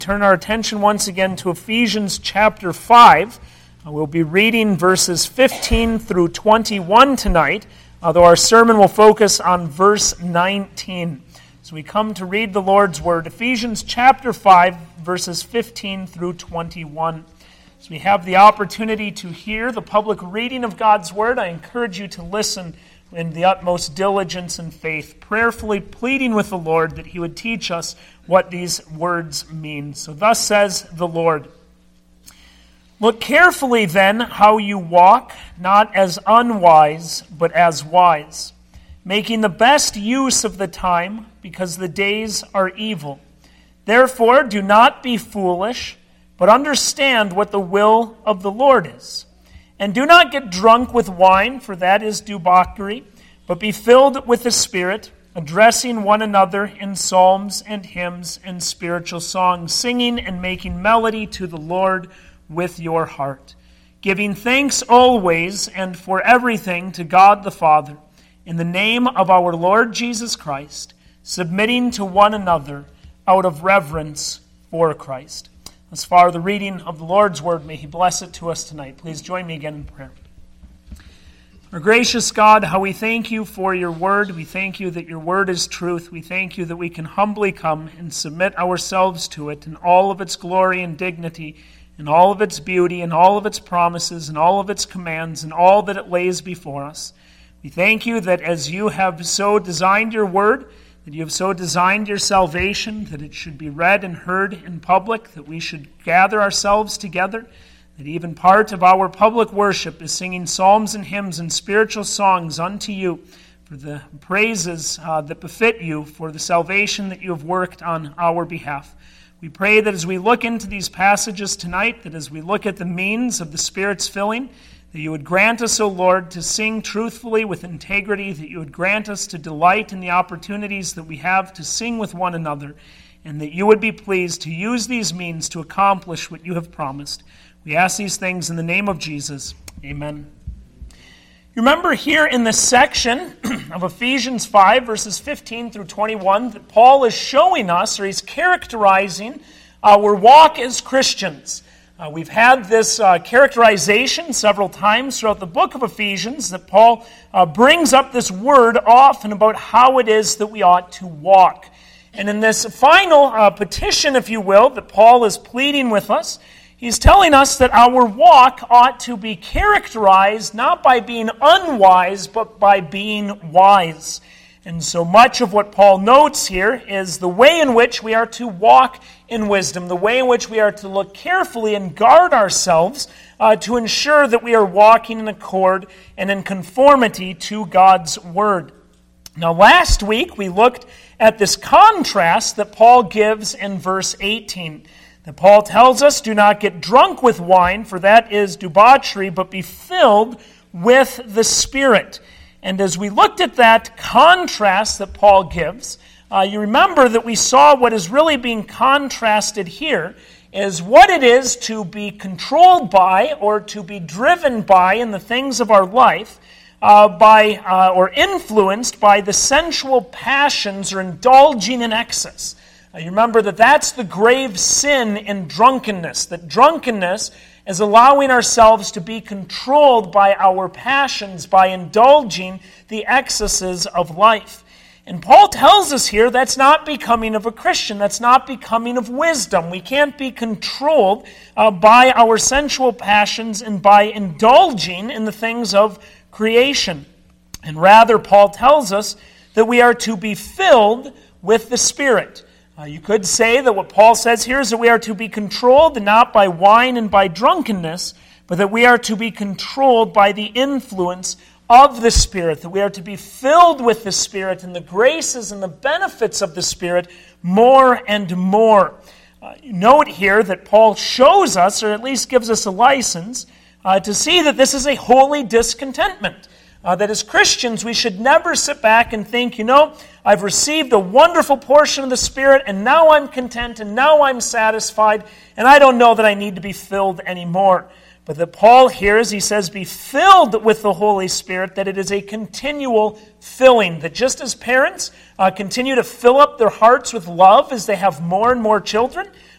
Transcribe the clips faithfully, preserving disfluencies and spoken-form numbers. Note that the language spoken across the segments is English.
Turn our attention once again to Ephesians chapter five. Uh, we'll be reading verses fifteen through twenty-one tonight, although our sermon will focus on verse nineteen. So we come to read the Lord's Word, Ephesians chapter five, verses fifteen through twenty-one. As we have the opportunity to hear the public reading of God's Word, I encourage you to listen in the utmost diligence and faith, prayerfully pleading with the Lord that He would teach us what these words mean. So thus says the Lord, "Look carefully then how you walk, not as unwise, but as wise, making the best use of the time, because the days are evil. Therefore do not be foolish, but understand what the will of the Lord is. And do not get drunk with wine, for that is debauchery, but be filled with the Spirit, addressing one another in psalms and hymns and spiritual songs, singing and making melody to the Lord with your heart, giving thanks always and for everything to God the Father, in the name of our Lord Jesus Christ, submitting to one another out of reverence for Christ." As far the reading of the Lord's Word, may He bless it to us tonight. Please join me again in prayer. Our gracious God, how we thank You for Your Word. We thank You that Your Word is truth. We thank You that we can humbly come and submit ourselves to it in all of its glory and dignity, in all of its beauty, in all of its promises, in all of its commands, and all that it lays before us. We thank You that as You have so designed Your Word, that You have so designed Your salvation, that it should be read and heard in public, that we should gather ourselves together, that even part of our public worship is singing psalms and hymns and spiritual songs unto You for the praises uh, that befit You, for the salvation that You have worked on our behalf. We pray that as we look into these passages tonight, that as we look at the means of the Spirit's filling, that You would grant us, O Lord, to sing truthfully with integrity, that You would grant us to delight in the opportunities that we have to sing with one another, and that You would be pleased to use these means to accomplish what You have promised. We ask these things in the name of Jesus. Amen. You remember here in this section of Ephesians five, verses fifteen through twenty-one, that Paul is showing us, or he's characterizing our walk as Christians. Uh, we've had this uh, characterization several times throughout the book of Ephesians, that Paul uh, brings up this word often about how it is that we ought to walk. And in this final uh, petition, if you will, that Paul is pleading with us, he's telling us that our walk ought to be characterized not by being unwise, but by being wise. And so much of what Paul notes here is the way in which we are to walk in wisdom, the way in which we are to look carefully and guard ourselves uh, to ensure that we are walking in accord and in conformity to God's Word. Now, last week we looked at this contrast that Paul gives in verse eighteen. That Paul tells us, "Do not get drunk with wine, for that is debauchery, but be filled with the Spirit." And as we looked at that contrast that Paul gives, uh, you remember that we saw what is really being contrasted here is what it is to be controlled by or to be driven by in the things of our life uh, by uh, or influenced by the sensual passions or indulging in excess. Uh, you remember that that's the grave sin in drunkenness, that drunkenness is allowing ourselves to be controlled by our passions, by indulging the excesses of life. And Paul tells us here that's not becoming of a Christian, that's not becoming of wisdom. We can't be controlled uh, by our sensual passions and by indulging in the things of creation. And rather, Paul tells us that we are to be filled with the Spirit. Uh, you could say that what Paul says here is that we are to be controlled not by wine and by drunkenness, but that we are to be controlled by the influence of the Spirit, that we are to be filled with the Spirit and the graces and the benefits of the Spirit more and more. Uh, note here that Paul shows us, or at least gives us a license, uh, to see that this is a holy discontentment. Uh, that as Christians, we should never sit back and think, you know, I've received a wonderful portion of the Spirit, and now I'm content, and now I'm satisfied, and I don't know that I need to be filled anymore. But that Paul here, as he says, be filled with the Holy Spirit, that it is a continual filling. That just as parents uh, continue to fill up their hearts with love as they have more and more children,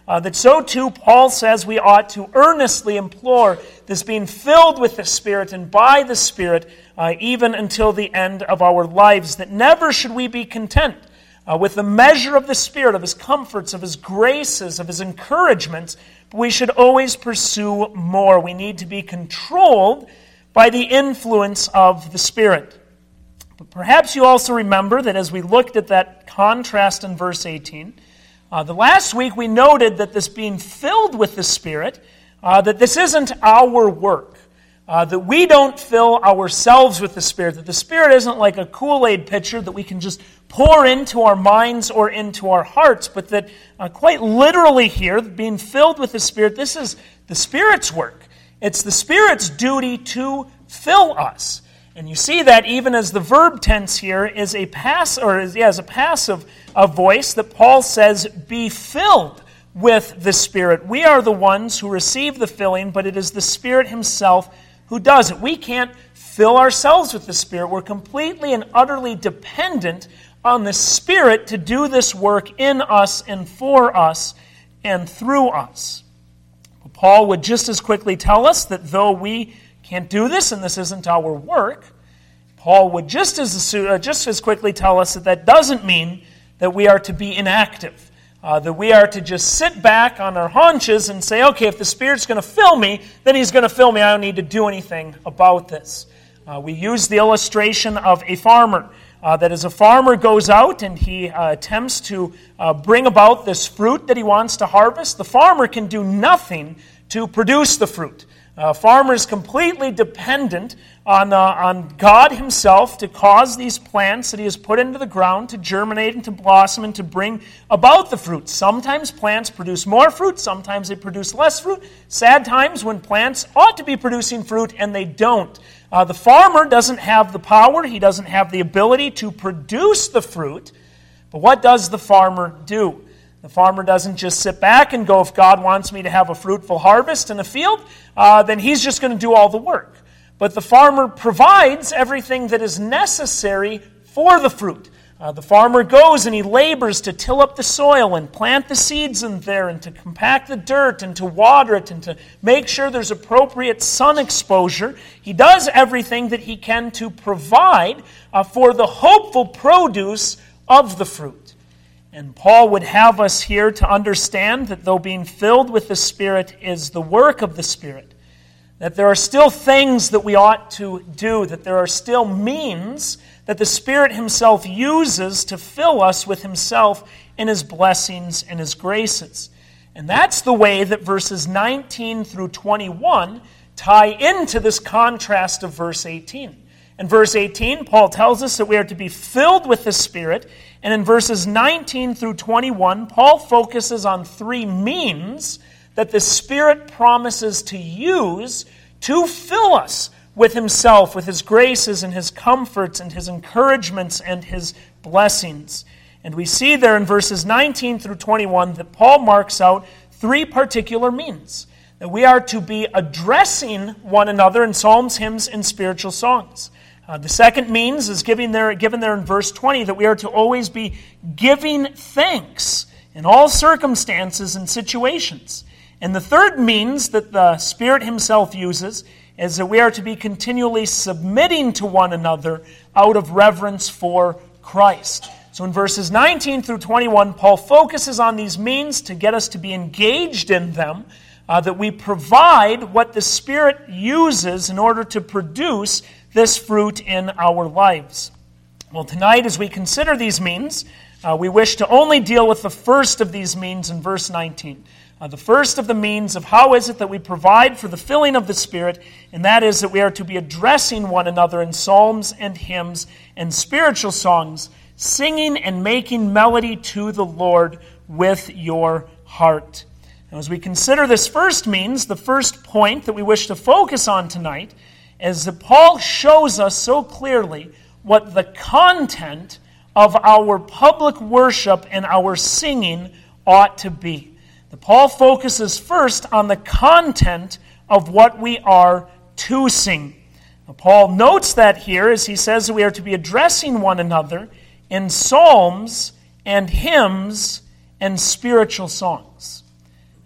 uh, that so too Paul says we ought to earnestly implore this being filled with the Spirit and by the Spirit uh, even until the end of our lives, that never should we be content uh, with the measure of the Spirit, of His comforts, of His graces, of His encouragements, but we should always pursue more. We need to be controlled by the influence of the Spirit. But perhaps you also remember that as we looked at that contrast in verse eighteen, uh, the last week we noted that this being filled with the Spirit, uh, that this isn't our work, uh, that we don't fill ourselves with the Spirit, that the Spirit isn't like a Kool-Aid pitcher that we can just pour into our minds or into our hearts, but that uh, quite literally here, being filled with the Spirit, this is the Spirit's work. It's the Spirit's duty to fill us. And you see that even as the verb tense here is a pass or is, yeah, is a passive a voice that Paul says, be filled with the Spirit. We are the ones who receive the filling, but it is the Spirit Himself who does it. We can't fill ourselves with the Spirit. We're completely and utterly dependent on the Spirit to do this work in us and for us and through us. But Paul would just as quickly tell us that though we can't do this, and this isn't our work, Paul would just as uh, just as quickly tell us that that doesn't mean that we are to be inactive, uh, that we are to just sit back on our haunches and say, okay, if the Spirit's going to fill me, then He's going to fill me. I don't need to do anything about this. Uh, we use the illustration of a farmer, uh, that as a farmer goes out and he uh, attempts to uh, bring about this fruit that he wants to harvest, the farmer can do nothing to produce the fruit. Uh, farmer is completely dependent on, uh, on God Himself to cause these plants that He has put into the ground to germinate and to blossom and to bring about the fruit. Sometimes plants produce more fruit, sometimes they produce less fruit. Sad times when plants ought to be producing fruit and they don't. Uh, the farmer doesn't have the power, he doesn't have the ability to produce the fruit, but what does the farmer do? The farmer doesn't just sit back and go, if God wants me to have a fruitful harvest in a field, uh, then He's just going to do all the work. But the farmer provides everything that is necessary for the fruit. Uh, the farmer goes and he labors to till up the soil and plant the seeds in there and to compact the dirt and to water it and to make sure there's appropriate sun exposure. He does everything that he can to provide uh, for the hopeful produce of the fruit. And Paul would have us here to understand that though being filled with the Spirit is the work of the Spirit, that there are still things that we ought to do, that there are still means that the Spirit Himself uses to fill us with Himself in His blessings and His graces. And that's the way that verses nineteen through twenty-one tie into this contrast of verse eighteen. In verse eighteen, Paul tells us that we are to be filled with the Spirit. And in verses nineteen through twenty-one, Paul focuses on three means that the Spirit promises to use to fill us with Himself, with His graces and His comforts and His encouragements and His blessings. And we see there in verses nineteen through twenty-one that Paul marks out three particular means. That we are to be addressing one another in psalms, hymns, and spiritual songs. Uh, the second means is given there, given there in verse twenty, that we are to always be giving thanks in all circumstances and situations. And the third means that the Spirit Himself uses is that we are to be continually submitting to one another out of reverence for Christ. So in verses nineteen through twenty-one, Paul focuses on these means to get us to be engaged in them, uh, that we provide what the Spirit uses in order to produce this fruit in our lives. Well, tonight as we consider these means, uh, we wish to only deal with the first of these means in verse nineteen. Uh, the first of the means of how is it that we provide for the filling of the Spirit, and that is that we are to be addressing one another in psalms and hymns and spiritual songs, singing and making melody to the Lord with your heart. Now, as we consider this first means, the first point that we wish to focus on tonight is that Paul shows us so clearly what the content of our public worship and our singing ought to be. That Paul focuses first on the content of what we are to sing. Now, Paul notes that here as he says that we are to be addressing one another in psalms and hymns and spiritual songs.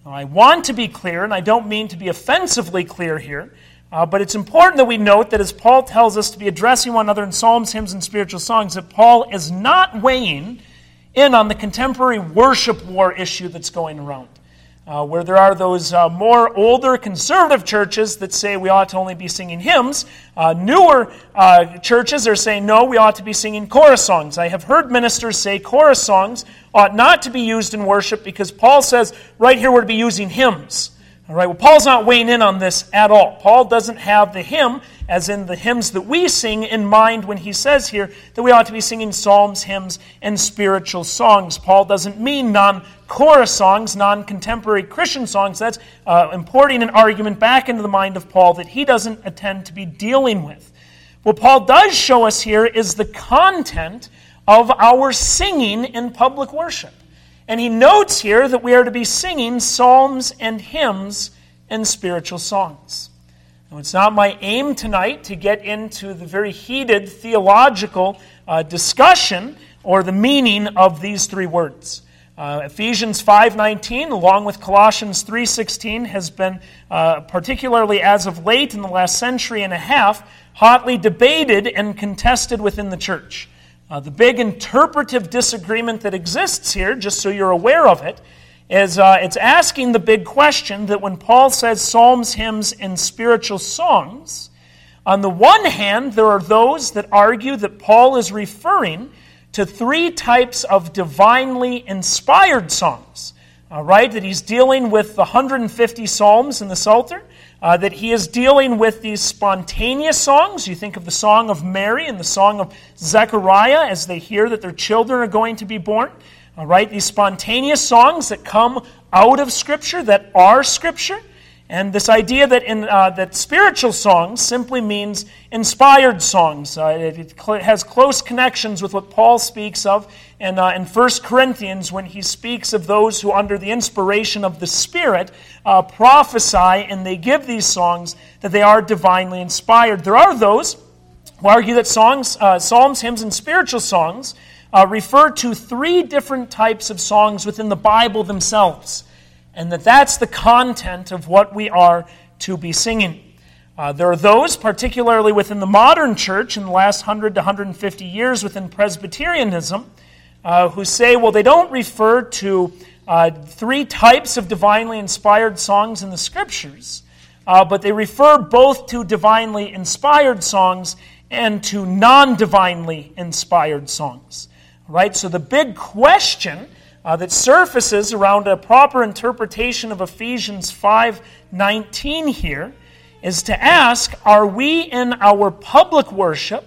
Now, I want to be clear, and I don't mean to be offensively clear here, uh, but it's important that we note that as Paul tells us to be addressing one another in psalms, hymns, and spiritual songs, that Paul is not weighing in on the contemporary worship war issue that's going around. Uh, where there are those uh, more older conservative churches that say we ought to only be singing hymns. Uh, newer uh, churches are saying, no, we ought to be singing chorus songs. I have heard ministers say chorus songs ought not to be used in worship because Paul says right here we're to be using hymns. All right, well, Paul's not weighing in on this at all. Paul doesn't have the hymn, as in the hymns that we sing, in mind when he says here that we ought to be singing psalms, hymns, and spiritual songs. Paul doesn't mean non-chorus songs, non-contemporary Christian songs. That's uh, importing an argument back into the mind of Paul that he doesn't intend to be dealing with. What Paul does show us here is the content of our singing in public worship. And he notes here that we are to be singing psalms and hymns and spiritual songs. Now, it's not my aim tonight to get into the very heated theological uh, discussion or the meaning of these three words. Uh, Ephesians five nineteen, along with Colossians three sixteen, has been, uh, particularly as of late in the last century and a half, hotly debated and contested within the church. Uh, the big interpretive disagreement that exists here, just so you're aware of it, is uh, it's asking the big question that when Paul says psalms, hymns, and spiritual songs, on the one hand, there are those that argue that Paul is referring to three types of divinely inspired songs, uh, right? That he's dealing with the one hundred fifty psalms in the Psalter, uh, that he is dealing with these spontaneous songs. You think of the Song of Mary and the Song of Zechariah as they hear that their children are going to be born. All right, these spontaneous songs that come out of Scripture, that are Scripture. And this idea that in uh, that spiritual songs simply means inspired songs. Uh, it it cl- has close connections with what Paul speaks of in, uh, in First Corinthians when he speaks of those who, under the inspiration of the Spirit, uh, prophesy and they give these songs that they are divinely inspired. There are those who argue that songs, uh, psalms, hymns, and spiritual songs uh, refer to three different types of songs within the Bible themselves, and that that's the content of what we are to be singing. Uh, there are those, particularly within the modern church in the last one hundred to one hundred fifty years within Presbyterianism, uh, who say, well, they don't refer to uh, three types of divinely inspired songs in the Scriptures, uh, but they refer both to divinely inspired songs and to non-divinely inspired songs. Right? So the big question Uh, that surfaces around a proper interpretation of Ephesians five nineteen here is to ask, are we in our public worship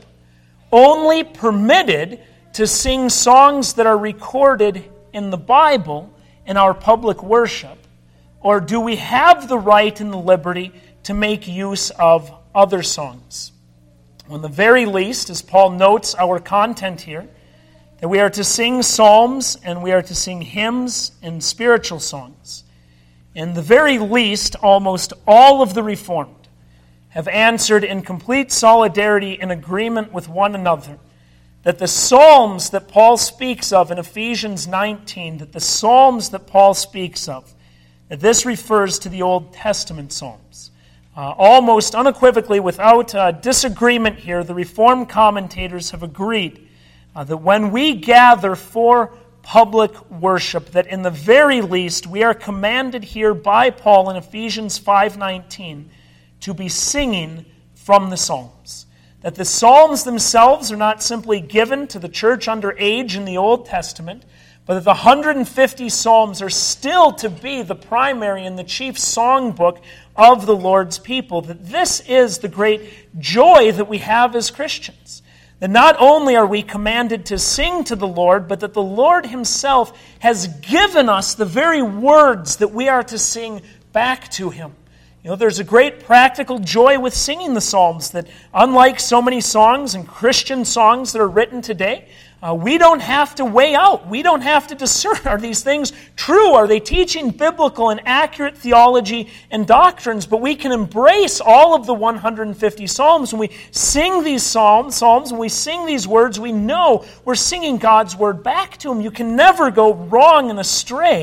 only permitted to sing songs that are recorded in the Bible in our public worship, or do we have the right and the liberty to make use of other songs? Well, in the very least, as Paul notes our content here, that we are to sing psalms and we are to sing hymns and spiritual songs. In the very least, almost all of the Reformed have answered in complete solidarity and agreement with one another that the psalms that Paul speaks of in Ephesians nineteen, that the psalms that Paul speaks of, that this refers to the Old Testament psalms. Uh, almost unequivocally, without uh, disagreement here, the Reformed commentators have agreed Uh, that when we gather for public worship, that in the very least we are commanded here by Paul in Ephesians five nineteen to be singing from the Psalms. That the Psalms themselves are not simply given to the church under age in the Old Testament, but that the one hundred fifty Psalms are still to be the primary and the chief songbook of the Lord's people. That this is the great joy that we have as Christians. That not only are we commanded to sing to the Lord, but that the Lord Himself has given us the very words that we are to sing back to Him. You know, there's a great practical joy with singing the Psalms, that unlike so many songs and Christian songs that are written today, uh, we don't have to weigh out. We don't have to discern, are these things true? Are they teaching biblical and accurate theology and doctrines? But we can embrace all of the one hundred fifty Psalms. When we sing these psalms, psalms, when we sing these words, we know we're singing God's Word back to Him. You can never go wrong and astray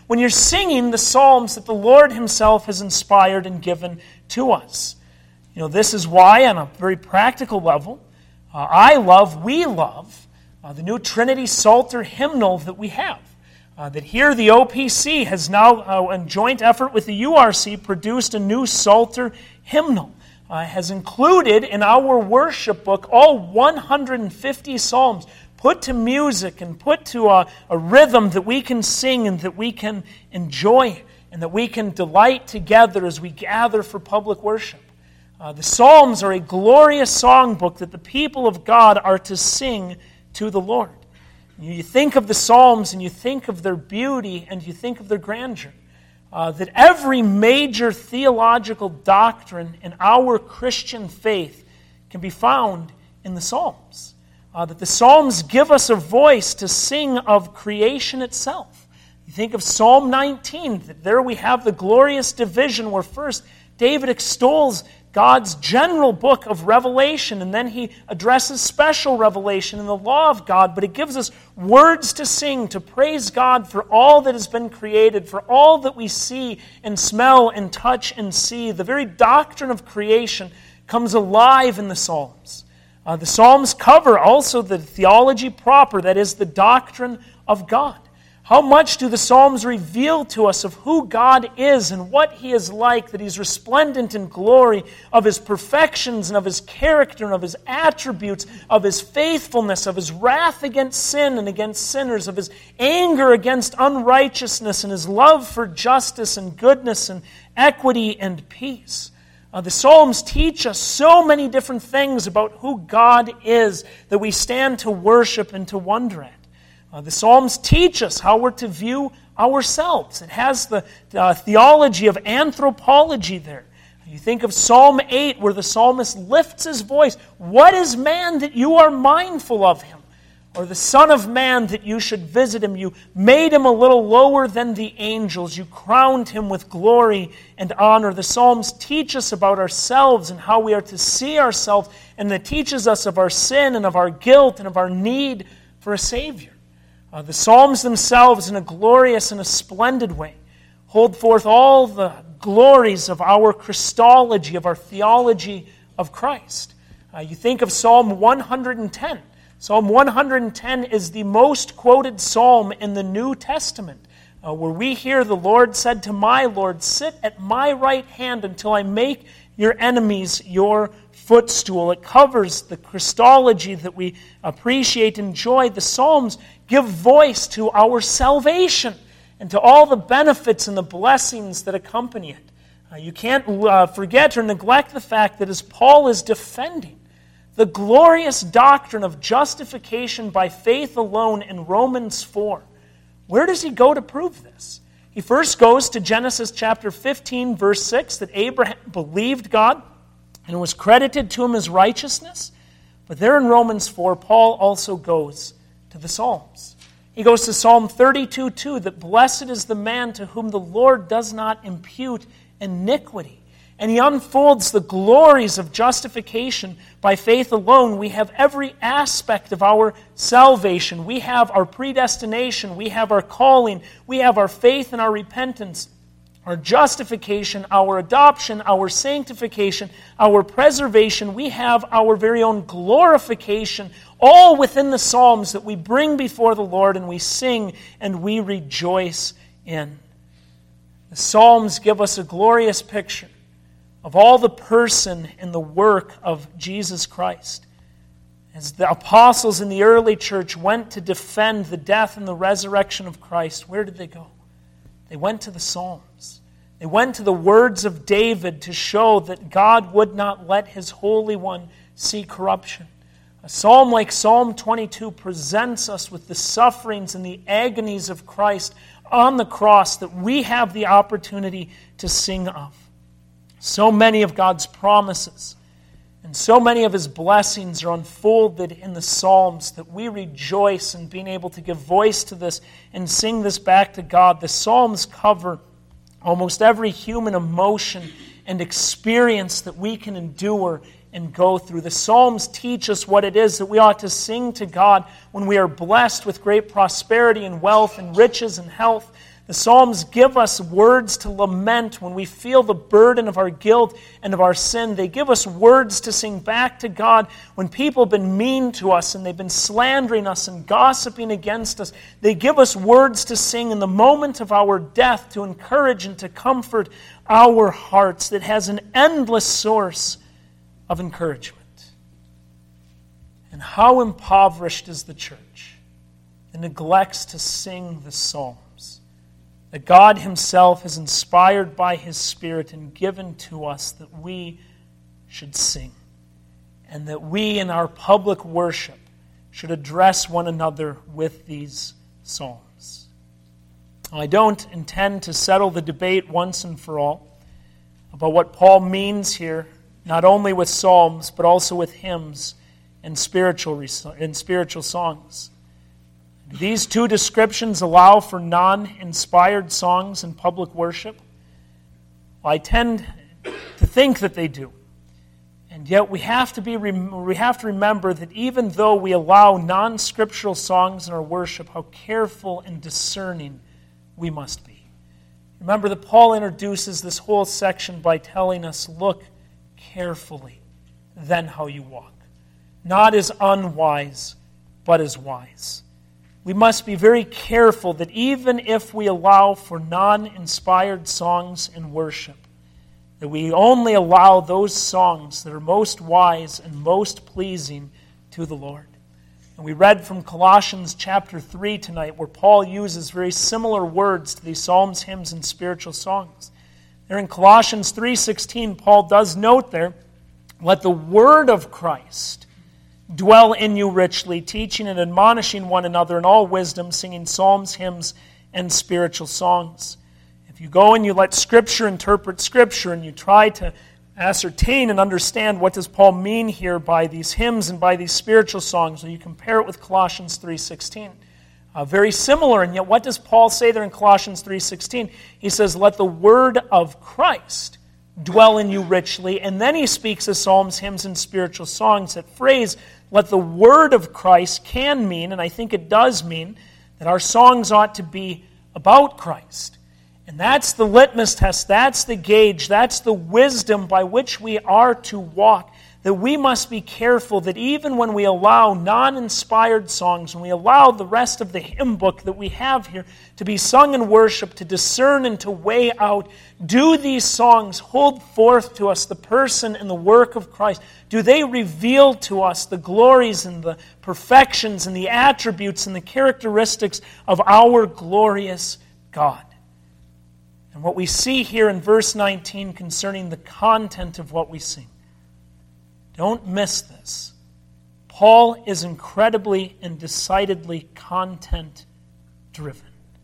when you're singing the psalms that the Lord himself has inspired and given to us. You know, this is why, on a very practical level, uh, I love, we love, uh, the new Trinity Psalter hymnal that we have. Uh, that here the O P C has now, uh, in joint effort with the U R C, produced a new Psalter hymnal. Uh, has included in our worship book all one hundred fifty psalms put to music and put to a, a rhythm that we can sing and that we can enjoy and that we can delight together as we gather for public worship. Uh, the Psalms are a glorious songbook that the people of God are to sing to the Lord. You think of the Psalms and you think of their beauty and you think of their grandeur. Uh, that every major theological doctrine in our Christian faith can be found in the Psalms. Uh, that the Psalms give us a voice to sing of creation itself. You think of Psalm nineteen, that there we have the glorious division where first David extols God's general book of Revelation, and then he addresses special revelation in the law of God, but it gives us words to sing, to praise God for all that has been created, for all that we see and smell and touch and see. The very doctrine of creation comes alive in the Psalms. Uh, the Psalms cover also the theology proper, that is, the doctrine of God. How much do the Psalms reveal to us of who God is and what He is like, that He's resplendent in glory, of His perfections and of His character and of His attributes, of His faithfulness, of His wrath against sin and against sinners, of His anger against unrighteousness and His love for justice and goodness and equity and peace. Uh, the Psalms teach us so many different things about who God is that we stand to worship and to wonder at. Uh, the Psalms teach us how we're to view ourselves. It has the uh, theology of anthropology there. You think of Psalm eight, where the psalmist lifts his voice. What is man that you are mindful of him? Or the Son of Man that you should visit him? You made him a little lower than the angels. You crowned him with glory and honor. The Psalms teach us about ourselves and how we are to see ourselves, and it teaches us of our sin and of our guilt and of our need for a Savior. Uh, the Psalms themselves, in a glorious and a splendid way, hold forth all the glories of our Christology, of our theology of Christ. Uh, you think of Psalm one hundred ten. Psalm one hundred ten is the most quoted psalm in the New Testament, uh, where we hear the Lord said to my Lord, "Sit at my right hand until I make your enemies your footstool." It covers the Christology that we appreciate and enjoy. The Psalms give voice to our salvation and to all the benefits and the blessings that accompany it. Uh, you can't uh, forget or neglect the fact that as Paul is defending the glorious doctrine of justification by faith alone in Romans four, where does he go to prove this? He first goes to Genesis chapter fifteen, verse six, that Abraham believed God and it was credited to him as righteousness. But there in Romans four, Paul also goes to the Psalms. He goes to Psalm thirty-two two, that blessed is the man to whom the Lord does not impute iniquity. And he unfolds the glories of justification by faith alone. We have every aspect of our salvation. We have our predestination. We have our calling. We have our faith and our repentance, our justification, our adoption, our sanctification, our preservation. We have our very own glorification, all within the Psalms that we bring before the Lord and we sing and we rejoice in. The Psalms give us a glorious picture of all the person and the work of Jesus Christ. As the apostles in the early church went to defend the death and the resurrection of Christ, where did they go? They went to the Psalms. They went to the words of David to show that God would not let His Holy One see corruption. A psalm like Psalm twenty-two presents us with the sufferings and the agonies of Christ on the cross that we have the opportunity to sing of. So many of God's promises and so many of His blessings are unfolded in the Psalms that we rejoice in being able to give voice to this and sing this back to God. The Psalms cover almost every human emotion and experience that we can endure and go through. The Psalms teach us what it is that we ought to sing to God when we are blessed with great prosperity and wealth and riches and health. The Psalms give us words to lament when we feel the burden of our guilt and of our sin. They give us words to sing back to God when people have been mean to us and they've been slandering us and gossiping against us. They give us words to sing in the moment of our death to encourage and to comfort our hearts. That has an endless source of encouragement. And how impoverished is the church that neglects to sing the Psalms that God Himself has inspired by His Spirit and given to us that we should sing, and that we in our public worship should address one another with these psalms. I don't intend to settle the debate once and for all about what Paul means here, not only with psalms, but also with hymns and spiritual, and spiritual songs. Do these two descriptions allow for non-inspired songs in public worship? Well, I tend to think that they do. And yet we have to be we have to remember that even though we allow non-scriptural songs in our worship, how careful and discerning we must be. Remember that Paul introduces this whole section by telling us, look carefully then how you walk. Not as unwise, but as wise. We must be very careful that even if we allow for non-inspired songs in worship, that we only allow those songs that are most wise and most pleasing to the Lord. And we read from Colossians chapter three tonight, where Paul uses very similar words to these psalms, hymns, and spiritual songs. There in Colossians three sixteen, Paul does note there, let the word of Christ dwell in you richly, teaching and admonishing one another in all wisdom, singing psalms, hymns, and spiritual songs. If you go and you let Scripture interpret Scripture, and you try to ascertain and understand what does Paul mean here by these hymns and by these spiritual songs, and you compare it with Colossians three sixteen, uh, very similar, and yet what does Paul say there in Colossians three sixteen? He says, let the word of Christ dwell in you richly, and then he speaks of psalms, hymns, and spiritual songs. That phrase, let the word of Christ, can mean, and I think it does mean, that our songs ought to be about Christ. And that's the litmus test, that's the gauge, that's the wisdom by which we are to walk. That we must be careful that even when we allow non-inspired songs, when we allow the rest of the hymn book that we have here to be sung in worship, to discern and to weigh out, do these songs hold forth to us the person and the work of Christ? Do they reveal to us the glories and the perfections and the attributes and the characteristics of our glorious God? And what we see here in verse nineteen concerning the content of what we sing, don't miss this. Paul is incredibly and decidedly content-driven.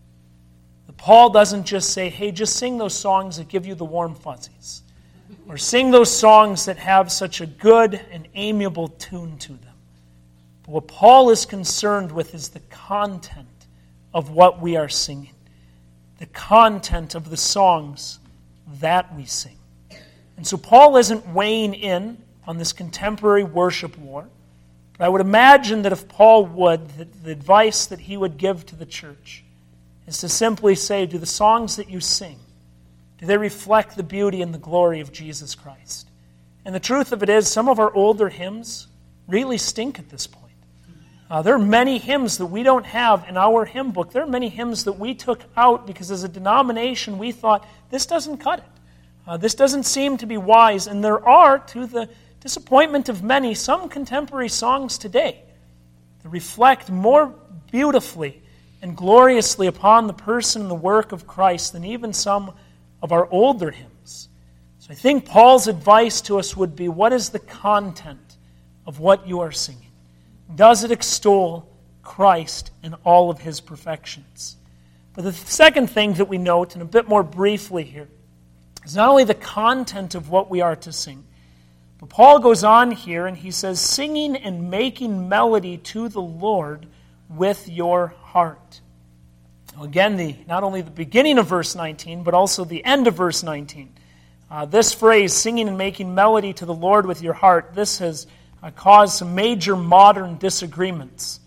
Paul doesn't just say, hey, just sing those songs that give you the warm fuzzies, or sing those songs that have such a good and amiable tune to them. But what Paul is concerned with is the content of what we are singing, the content of the songs that we sing. And so Paul isn't weighing in on this contemporary worship war. But I would imagine that if Paul would, the, the advice that he would give to the church is to simply say, do the songs that you sing, do they reflect the beauty and the glory of Jesus Christ? And the truth of it is, some of our older hymns really stink at this point. Uh, there are many hymns that we don't have in our hymn book. There are many hymns that we took out because as a denomination we thought, this doesn't cut it. Uh, this doesn't seem to be wise. And there are, to the disappointment of many, some contemporary songs today that reflect more beautifully and gloriously upon the person and the work of Christ than even some of our older hymns. So I think Paul's advice to us would be, what is the content of what you are singing? Does it extol Christ and all of His perfections? But the second thing that we note, and a bit more briefly here, is not only the content of what we are to sing, but Paul goes on here and he says, singing and making melody to the Lord with your heart. Now again, the not only the beginning of verse nineteen, but also the end of verse nineteen. Uh, this phrase, singing and making melody to the Lord with your heart, this has uh, caused some major modern disagreements.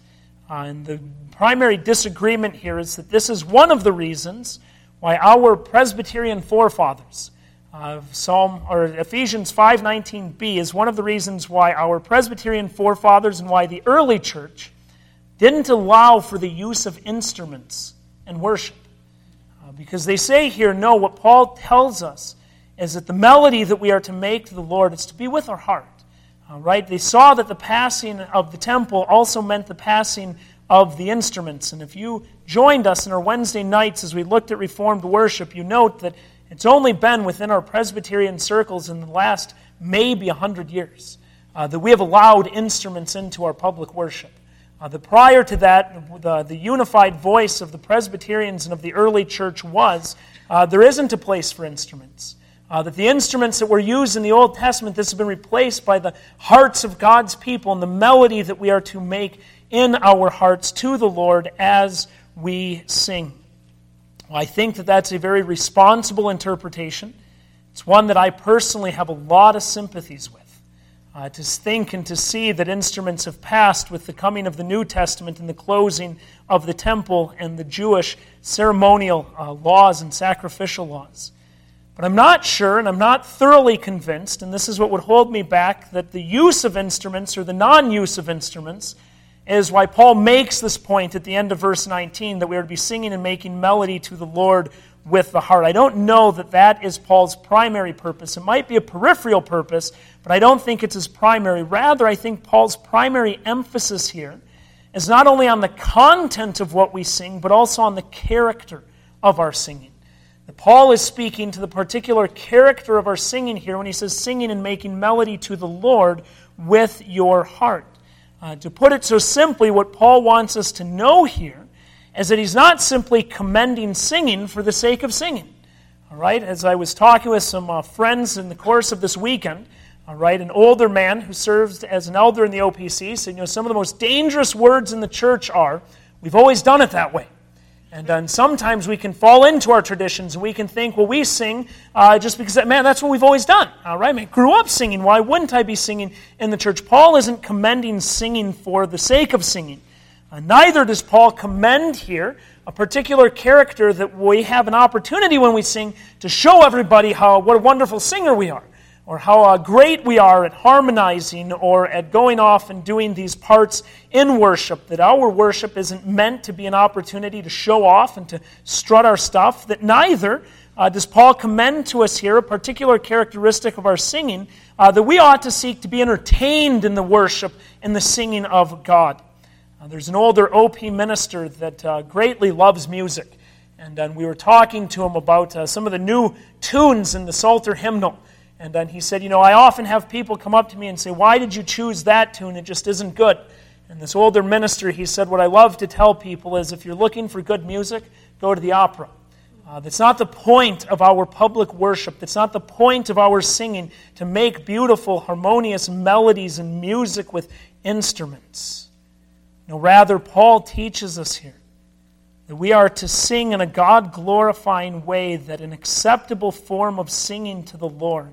Uh, and the primary disagreement here is that this is one of the reasons why our Presbyterian forefathers, uh, Psalm or Ephesians five nineteen b is one of the reasons why our Presbyterian forefathers and why the early church didn't allow for the use of instruments in worship. Uh, because they say here, no, what Paul tells us is that the melody that we are to make to the Lord is to be with our heart. Uh, right? They saw that the passing of the temple also meant the passing of the instruments. And if you joined us in our Wednesday nights as we looked at Reformed worship, you note that it's only been within our Presbyterian circles in the last maybe a hundred years uh, that we have allowed instruments into our public worship. Uh, the prior to that, the, the unified voice of the Presbyterians and of the early church was, uh, there isn't a place for instruments. Uh, that the instruments that were used in the Old Testament, this has been replaced by the hearts of God's people and the melody that we are to make in our hearts to the Lord as we sing. Well, I think that that's a very responsible interpretation. It's one that I personally have a lot of sympathies with. Uh, to think and to see that instruments have passed with the coming of the New Testament and the closing of the temple and the Jewish ceremonial uh, laws and sacrificial laws. But I'm not sure, and I'm not thoroughly convinced, and this is what would hold me back, that the use of instruments or the non-use of instruments is why Paul makes this point at the end of verse nineteen, that we are to be singing and making melody to the Lord with the heart. I don't know that that is Paul's primary purpose. It might be a peripheral purpose, but I don't think it's his primary. Rather, I think Paul's primary emphasis here is not only on the content of what we sing, but also on the character of our singing. Paul is speaking to the particular character of our singing here when he says singing and making melody to the Lord with your heart. Uh, to put it so simply, what Paul wants us to know here is that he's not simply commending singing for the sake of singing. All right, as I was talking with some uh, friends in the course of this weekend, all right, an older man who serves as an elder in the O P C said, you know, some of the most dangerous words in the church are, we've always done it that way. And, uh, and sometimes we can fall into our traditions and we can think, well, we sing uh, just because, that, man, that's what we've always done. All right, I grew up singing. Why wouldn't I be singing in the church? Paul isn't commending singing for the sake of singing. Uh, neither does Paul commend here a particular character that we have an opportunity when we sing to show everybody how what a wonderful singer we are, or how uh, great we are at harmonizing or at going off and doing these parts in worship, that our worship isn't meant to be an opportunity to show off and to strut our stuff, that neither uh, does Paul commend to us here a particular characteristic of our singing, uh, that we ought to seek to be entertained in the worship and the singing of God. Uh, there's an older O P minister that uh, greatly loves music, and uh, we were talking to him about uh, some of the new tunes in the Psalter hymnal. And then he said, you know, I often have people come up to me and say, why did you choose that tune? It just isn't good. And this older minister, he said, what I love to tell people is if you're looking for good music, go to the opera. Uh, that's not the point of our public worship. That's not the point of our singing, to make beautiful, harmonious melodies and music with instruments. No, rather, Paul teaches us here that we are to sing in a God-glorifying way, that an acceptable form of singing to the Lord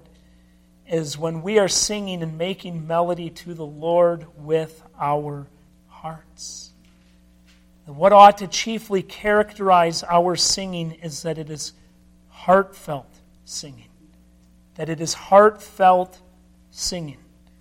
is when we are singing and making melody to the Lord with our hearts. And what ought to chiefly characterize our singing is that it is heartfelt singing. That it is heartfelt singing.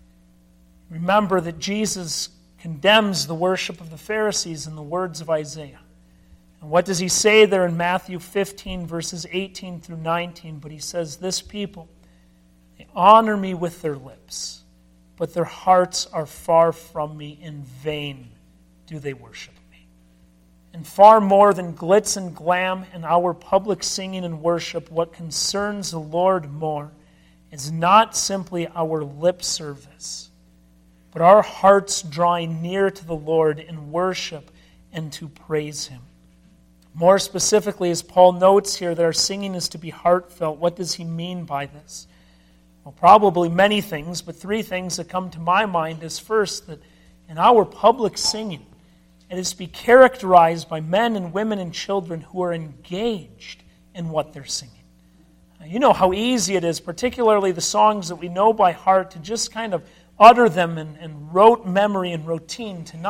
Remember that Jesus condemns the worship of the Pharisees in the words of Isaiah. And what does he say there in Matthew fifteen, verses eighteen through nineteen? But he says, this people, they honor me with their lips, but their hearts are far from me. In vain do they worship me. And far more than glitz and glam in our public singing and worship, what concerns the Lord more is not simply our lip service, but our hearts drawing near to the Lord in worship and to praise Him. More specifically, as Paul notes here, that our singing is to be heartfelt. What does he mean by this? Well, probably many things, but three things that come to my mind is first, that in our public singing, it is to be characterized by men and women and children who are engaged in what they're singing. Now, you know how easy it is, particularly the songs that we know by heart, to just kind of utter them in, in rote memory and routine, to not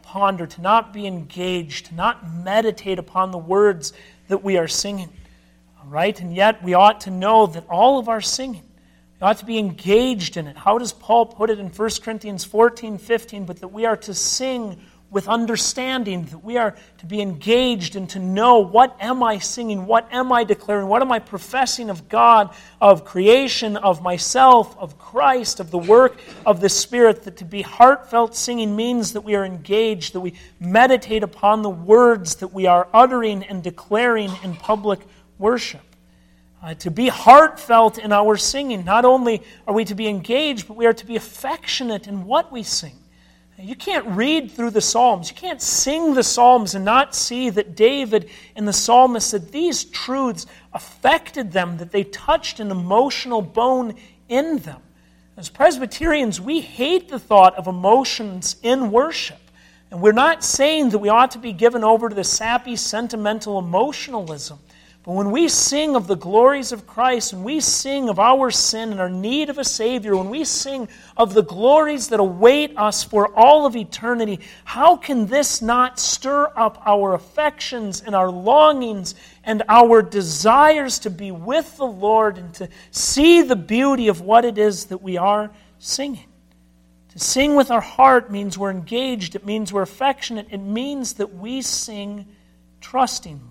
ponder, to not be engaged, to not meditate upon the words that we are singing. All right? And yet we ought to know that all of our singing, we ought to be engaged in it. How does Paul put it in First Corinthians fourteen fifteen? But that we are to sing with understanding, that we are to be engaged and to know, what am I singing, what am I declaring, what am I professing of God, of creation, of myself, of Christ, of the work of the Spirit. That to be heartfelt singing means that we are engaged, that we meditate upon the words that we are uttering and declaring in public worship. Uh, to be heartfelt in our singing, not only are we to be engaged, but we are to be affectionate in what we sing. You can't read through the Psalms. You can't sing the Psalms and not see that David and the psalmist, that these truths affected them, that they touched an emotional bone in them. As Presbyterians, we hate the thought of emotions in worship. And we're not saying that we ought to be given over to the sappy, sentimental emotionalism. But when we sing of the glories of Christ, when we sing of our sin and our need of a Savior, when we sing of the glories that await us for all of eternity, how can this not stir up our affections and our longings and our desires to be with the Lord and to see the beauty of what it is that we are singing? To sing with our heart means we're engaged. It means we're affectionate. It means that we sing trustingly.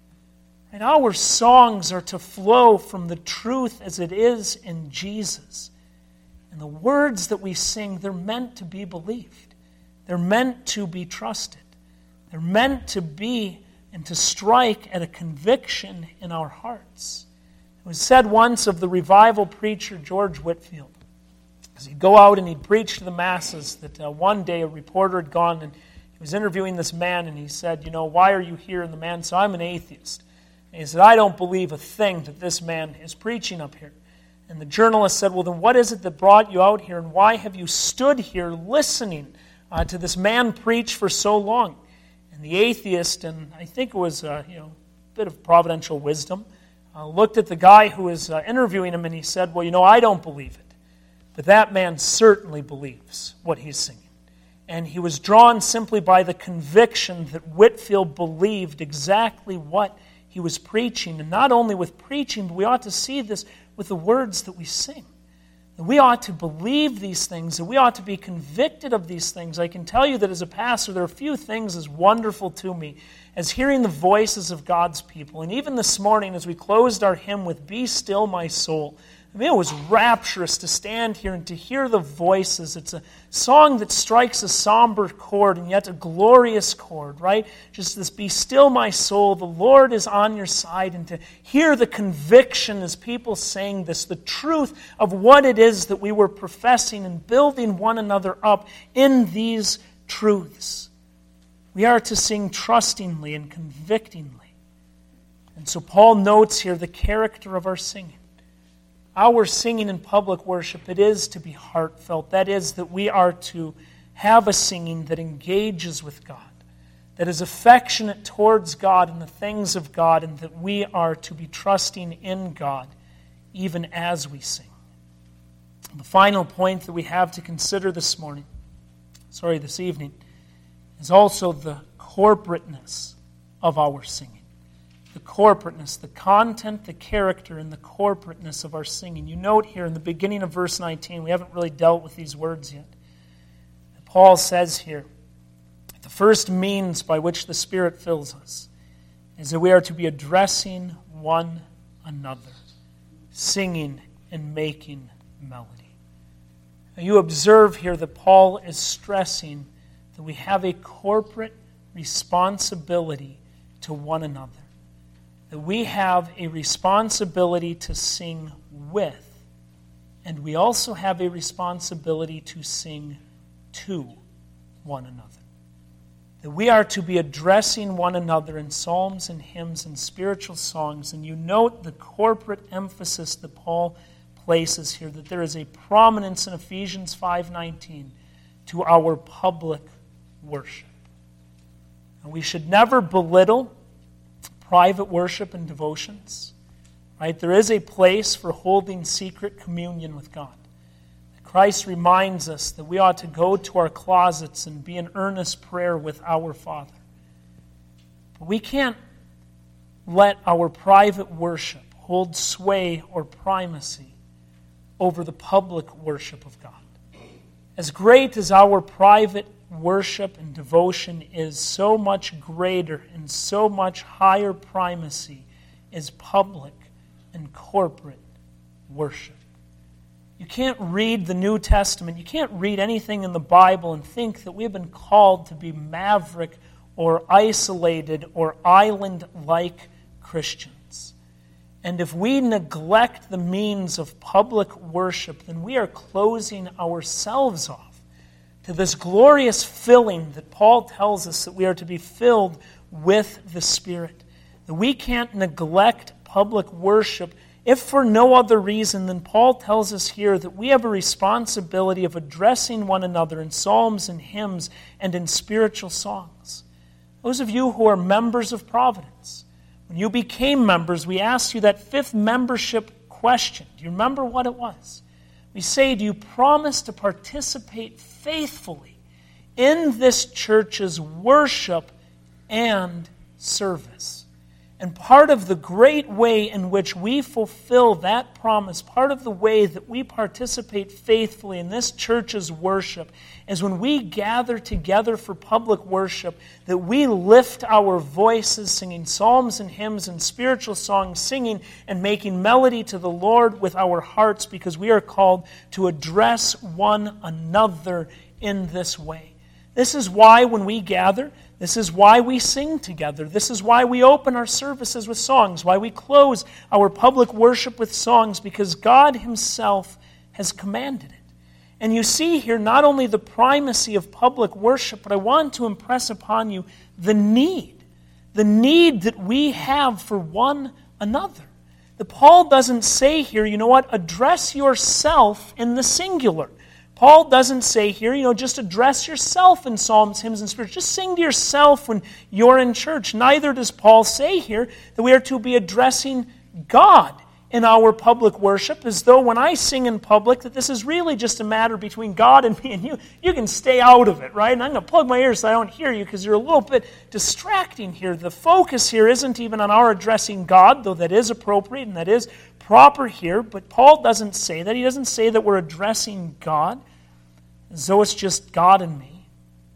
And our songs are to flow from the truth as it is in Jesus. And the words that we sing, they're meant to be believed. They're meant to be trusted. They're meant to be and to strike at a conviction in our hearts. It was said once of the revival preacher George Whitefield, as he'd go out and he'd preach to the masses, that uh, one day a reporter had gone and he was interviewing this man, and he said, you know, why are you here? And the man said, I'm an atheist. And he said, I don't believe a thing that this man is preaching up here. And the journalist said, well, then what is it that brought you out here, and why have you stood here listening uh, to this man preach for so long? And the atheist, and I think it was uh, you know, a bit of providential wisdom, uh, looked at the guy who was uh, interviewing him, and he said, well, you know, I don't believe it. But that man certainly believes what he's singing. And he was drawn simply by the conviction that Whitefield believed exactly what he was preaching. And not only with preaching, but we ought to see this with the words that we sing. That we ought to believe these things, that we ought to be convicted of these things. I can tell you that as a pastor, there are few things as wonderful to me as hearing the voices of God's people. And even this morning, as we closed our hymn with Be Still My Soul, I mean, it was rapturous to stand here and to hear the voices. It's a song that strikes a somber chord and yet a glorious chord, right? Just this, be still my soul, the Lord is on your side. And to hear the conviction as people sang this, the truth of what it is that we were professing and building one another up in these truths. We are to sing trustingly and convictingly. And so Paul notes here the character of our singing. Our singing in public worship, it is to be heartfelt. That is, that we are to have a singing that engages with God, that is affectionate towards God and the things of God, and that we are to be trusting in God even as we sing. The final point that we have to consider this morning, sorry, this evening, is also the corporateness of our singing. The corporateness, the content, the character, and the corporateness of our singing. You note here in the beginning of verse nineteen, we haven't really dealt with these words yet. Paul says here, the first means by which the Spirit fills us is that we are to be addressing one another, singing and making melody. Now you observe here that Paul is stressing that we have a corporate responsibility to one another. That we have a responsibility to sing with, and we also have a responsibility to sing to one another. That we are to be addressing one another in psalms and hymns and spiritual songs, and you note the corporate emphasis that Paul places here, that there is a prominence in Ephesians five nineteen to our public worship. And we should never belittle private worship and devotions, right? There is a place for holding secret communion with God. Christ reminds us that we ought to go to our closets and be in earnest prayer with our Father. But we can't let our private worship hold sway or primacy over the public worship of God. As great as our private worship and devotion is, so much greater and so much higher primacy is public and corporate worship. You can't read the New Testament, you can't read anything in the Bible and think that we have been called to be maverick or isolated or island-like Christians. And if we neglect the means of public worship, then we are closing ourselves off to this glorious filling that Paul tells us that we are to be filled with the Spirit. That we can't neglect public worship if for no other reason than Paul tells us here that we have a responsibility of addressing one another in psalms and hymns and in spiritual songs. Those of you who are members of Providence, when you became members, we asked you that fifth membership question. Do you remember what it was? We say, do you promise to participate faithfully in this church's worship and service? And part of the great way in which we fulfill that promise, part of the way that we participate faithfully in this church's worship, is when we gather together for public worship, that we lift our voices singing psalms and hymns and spiritual songs, singing and making melody to the Lord with our hearts, because we are called to address one another in this way. This is why when we gather, this is why we sing together. This is why we open our services with songs, why we close our public worship with songs, because God Himself has commanded it. And you see here not only the primacy of public worship, but I want to impress upon you the need, the need that we have for one another. The Paul doesn't say here, you know what, address yourself in the singular. Paul doesn't say here, you know, just address yourself in psalms, hymns, and spirits. Just sing to yourself when you're in church. Neither does Paul say here that we are to be addressing God in our public worship, as though when I sing in public that this is really just a matter between God and me and you. You can stay out of it, right? And I'm going to plug my ears so I don't hear you because you're a little bit distracting here. The focus here isn't even on our addressing God, though that is appropriate and that is proper here, but Paul doesn't say that. He doesn't say that we're addressing God as though it's just God and me.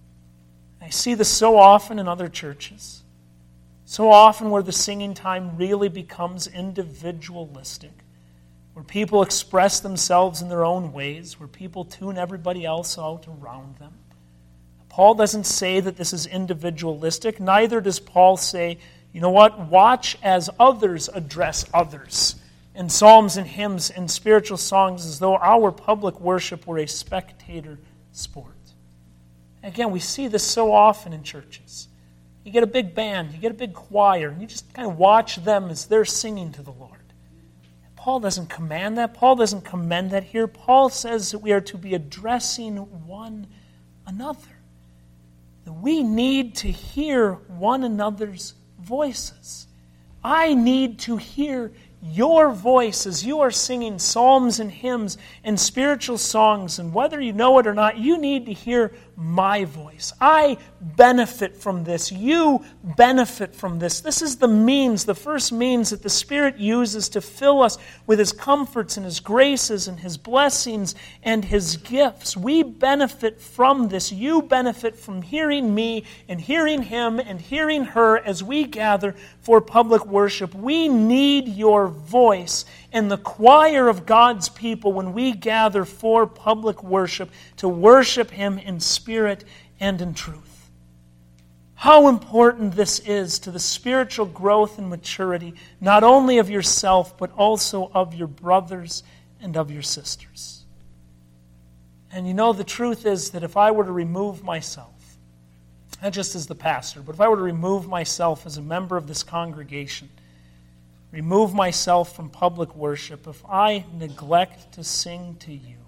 I see this so often in other churches. So often where the singing time really becomes individualistic, where people express themselves in their own ways, where people tune everybody else out around them. Paul doesn't say that this is individualistic. Neither does Paul say, you know what, watch as others address others in psalms and hymns and spiritual songs, as though our public worship were a spectator sport. Again, we see this so often in churches. You get a big band, you get a big choir, and you just kind of watch them as they're singing to the Lord. Paul doesn't command that. Paul doesn't commend that here. Paul says that we are to be addressing one another. That we need to hear one another's voices. I need to hear your voice as you are singing psalms and hymns and spiritual songs, and whether you know it or not, you need to hear my voice. I benefit from this. You benefit from this. This is the means, the first means that the Spirit uses to fill us with His comforts and His graces and His blessings and His gifts. We benefit from this. You benefit from hearing me and hearing Him and hearing her as we gather for public worship. We need your voice in the choir of God's people when we gather for public worship to worship Him in spirit and in truth. How important this is to the spiritual growth and maturity, not only of yourself, but also of your brothers and of your sisters. And you know, the truth is that if I were to remove myself, not just as the pastor, but if I were to remove myself as a member of this congregation, remove myself from public worship, if I neglect to sing to you,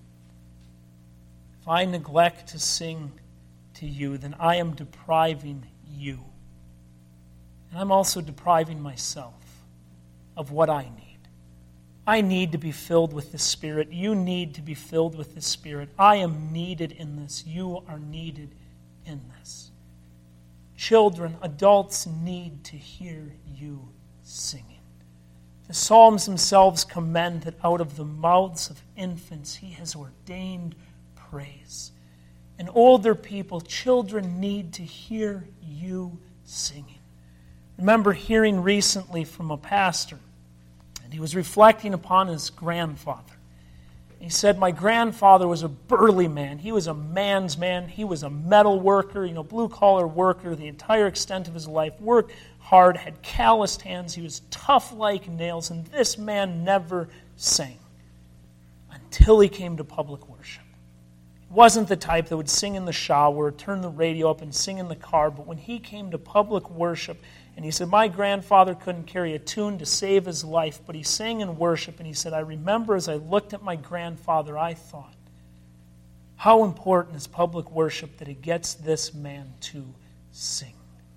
if I neglect to sing to you, then I am depriving you. And I'm also depriving myself of what I need. I need to be filled with the Spirit. You need to be filled with the Spirit. I am needed in this. You are needed in this. Children, adults need to hear you singing. The Psalms themselves commend that out of the mouths of infants he has ordained praise. And older people, children need to hear you singing. I remember hearing recently from a pastor, and he was reflecting upon his grandfather. He said, my grandfather was a burly man. He was a man's man. He was a metal worker, you know, blue-collar worker the entire extent of his life, worked hard, had calloused hands. He was tough like nails, and this man never sang until he came to public worship. He wasn't the type that would sing in the shower, turn the radio up and sing in the car, but when he came to public worship, and he said, my grandfather couldn't carry a tune to save his life, but he sang in worship, and he said, I remember as I looked at my grandfather, I thought, how important is public worship that it gets this man to sing.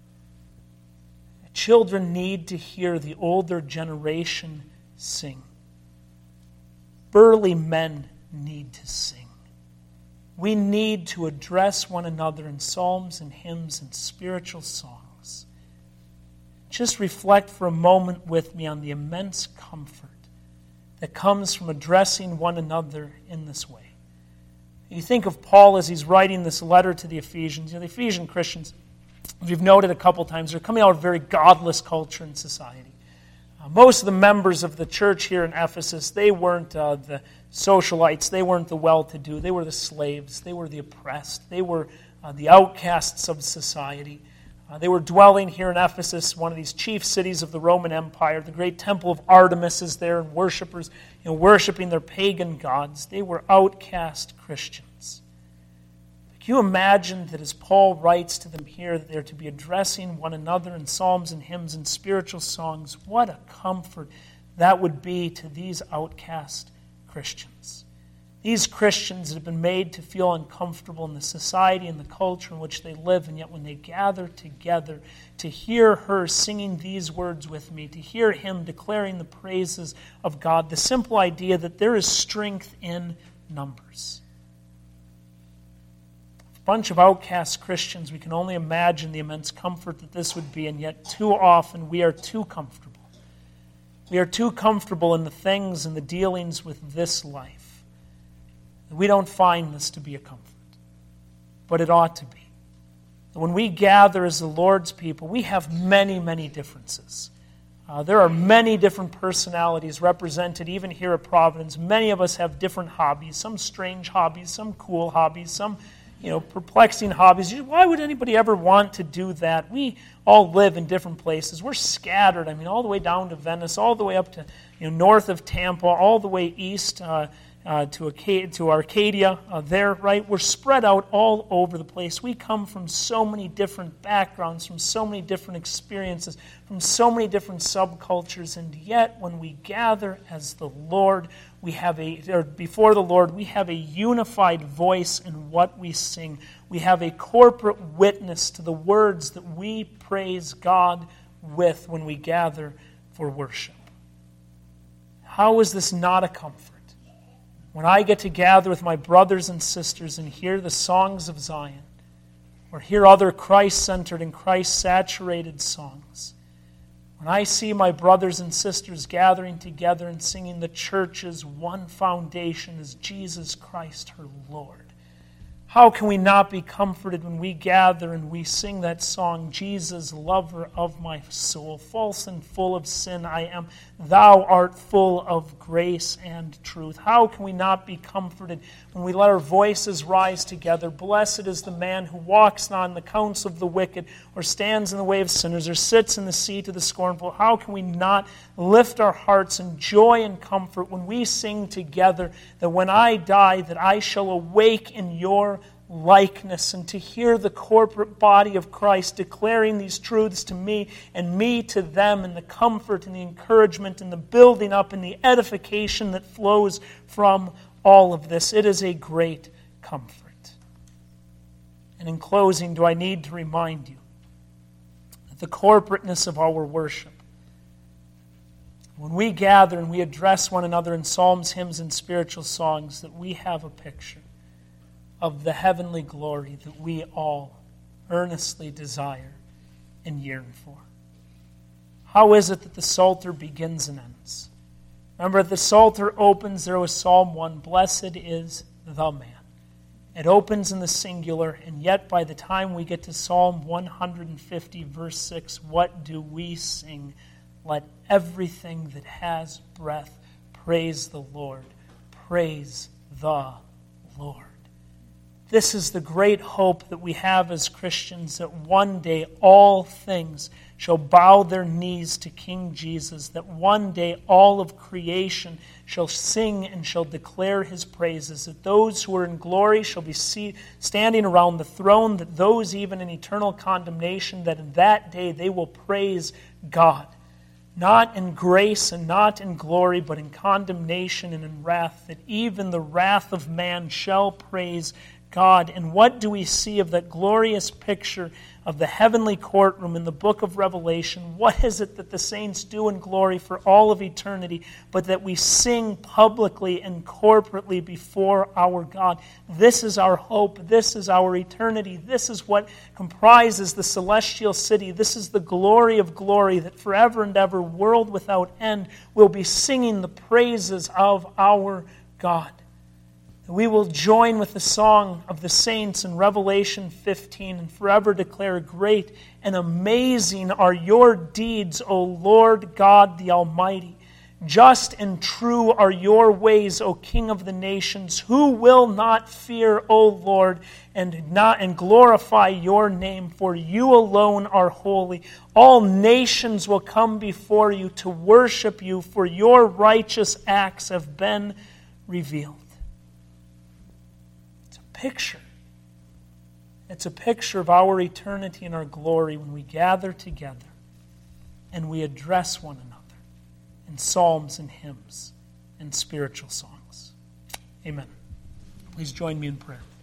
Children need to hear the older generation sing. Burly men need to sing. We need to address one another in psalms and hymns and spiritual songs. Just reflect for a moment with me on the immense comfort that comes from addressing one another in this way. You think of Paul as he's writing this letter to the Ephesians. You know, the Ephesian Christians, as we've noted a couple times, they're coming out of a very godless culture and society. Uh, most of the members of the church here in Ephesus, they weren't uh, the socialites, they weren't the well-to-do, they were the slaves, they were the oppressed, they were uh, the outcasts of society. Uh, they were dwelling here in Ephesus, one of these chief cities of the Roman Empire. The great temple of Artemis is there, and worshipers, you know, worshiping their pagan gods. They were outcast Christians. But can you imagine that as Paul writes to them here, that they're to be addressing one another in psalms and hymns and spiritual songs? What a comfort that would be to these outcast Christians. These Christians that have been made to feel uncomfortable in the society and the culture in which they live, and yet when they gather together to hear her singing these words with me, to hear him declaring the praises of God, the simple idea that there is strength in numbers. A bunch of outcast Christians, we can only imagine the immense comfort that this would be, and yet too often we are too comfortable. We are too comfortable in the things and the dealings with this life. We don't find this to be a comfort, but it ought to be. When we gather as the Lord's people, we have many, many differences. Uh, there are many different personalities represented even here at Providence. Many of us have different hobbies, some strange hobbies, some cool hobbies, some you know, perplexing hobbies. Why would anybody ever want to do that? We all live in different places. We're scattered, I mean, all the way down to Venice, all the way up to you know north of Tampa, all the way east uh, Uh, to, Arcadia, to Arcadia uh, there, right? We're spread out all over the place. We come from so many different backgrounds, from so many different experiences, from so many different subcultures, and yet when we gather as the Lord, we have a, or before the Lord, we have a unified voice in what we sing. We have a corporate witness to the words that we praise God with when we gather for worship. How is this not a comfort? When I get to gather with my brothers and sisters and hear the songs of Zion, or hear other Christ-centered and Christ-saturated songs, when I see my brothers and sisters gathering together and singing the church's one foundation is Jesus Christ, her Lord, how can we not be comforted when we gather and we sing that song, Jesus, lover of my soul, false and full of sin I am, thou art full of grace and truth. How can we not be comforted when we let our voices rise together? Blessed is the man who walks not in the counsel of the wicked, or stands in the way of sinners, or sits in the seat of the scornful. How can we not lift our hearts in joy and comfort when we sing together that when I die, that I shall awake in your likeness, and to hear the corporate body of Christ declaring these truths to me and me to them, and the comfort and the encouragement and the building up and the edification that flows from all of this. It is a great comfort. And in closing, do I need to remind you that the corporateness of our worship, When we gather and we address one another in psalms, hymns, and spiritual songs, that we have a picture of the heavenly glory that we all earnestly desire and yearn for. How is it that the Psalter begins and ends? Remember, the Psalter opens, there was Psalm one, blessed is the man. It opens in the singular, and yet by the time we get to Psalm one hundred fifty, verse six, what do we sing? Let everything that has breath praise the Lord. Praise the Lord. This is the great hope that we have as Christians, that one day all things shall bow their knees to King Jesus, that one day all of creation shall sing and shall declare his praises, that those who are in glory shall be see, standing around the throne, that those even in eternal condemnation, that in that day they will praise God. Not in grace and not in glory, but in condemnation and in wrath, that even the wrath of man shall praise God. And what do we see of that glorious picture of the heavenly courtroom in the book of Revelation? What is it that the saints do in glory for all of eternity, but that we sing publicly and corporately before our God? This is our hope. This is our eternity. This is what comprises the celestial city. This is the glory of glory, that forever and ever, world without end, will be singing the praises of our God. We will join with the song of the saints in Revelation fifteen and forever declare, great and amazing are your deeds, O Lord God the Almighty. Just and true are your ways, O King of the nations. Who will not fear, O Lord, and not and glorify your name? For you alone are holy. All nations will come before you to worship you, for your righteous acts have been revealed. Picture. It's a picture of our eternity and our glory when we gather together and we address one another in psalms and hymns and spiritual songs. Amen. Please join me in prayer.